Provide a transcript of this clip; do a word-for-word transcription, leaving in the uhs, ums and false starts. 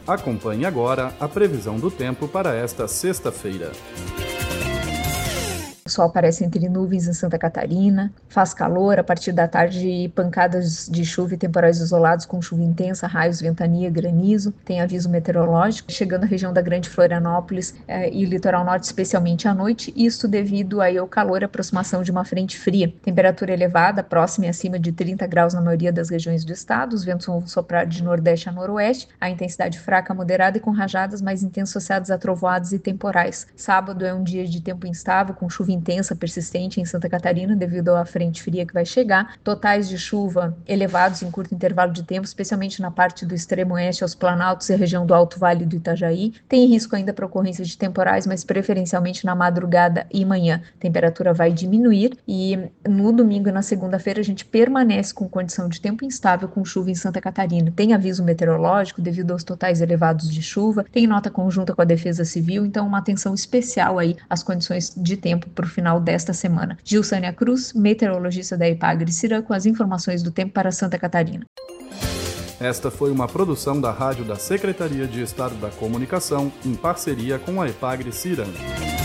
Acompanhe agora a previsão do tempo para esta sexta-feira. O sol aparece entre nuvens em Santa Catarina, faz calor, a partir da tarde pancadas de chuva e temporais isolados com chuva intensa, raios, ventania, granizo, tem aviso meteorológico, chegando à região da Grande Florianópolis eh, e litoral norte, especialmente à noite, isso devido aí ao calor e aproximação de uma frente fria. Temperatura elevada, próxima e acima de trinta graus na maioria das regiões do estado, os ventos vão soprar de nordeste a noroeste, a intensidade fraca, moderada e com rajadas mais intensas associadas a trovoadas e temporais. Sábado é um dia de tempo instável, com chuva intensa, persistente em Santa Catarina devido à frente fria que vai chegar, totais de chuva elevados em curto intervalo de tempo, especialmente na parte do extremo oeste, aos planaltos e a região do Alto Vale do Itajaí. Tem risco ainda para ocorrência de temporais, mas preferencialmente na madrugada e manhã. A temperatura vai diminuir e no domingo e na segunda-feira a gente permanece com condição de tempo instável com chuva em Santa Catarina. Tem aviso meteorológico devido aos totais elevados de chuva, tem nota conjunta com a Defesa Civil, então uma atenção especial aí às condições de tempo para o final desta semana. Gilsânia Cruz, meteorologista da Epagre-Cirã, com as informações do tempo para Santa Catarina. Esta foi uma produção da Rádio da Secretaria de Estado da Comunicação, em parceria com a Epagre-Cirã.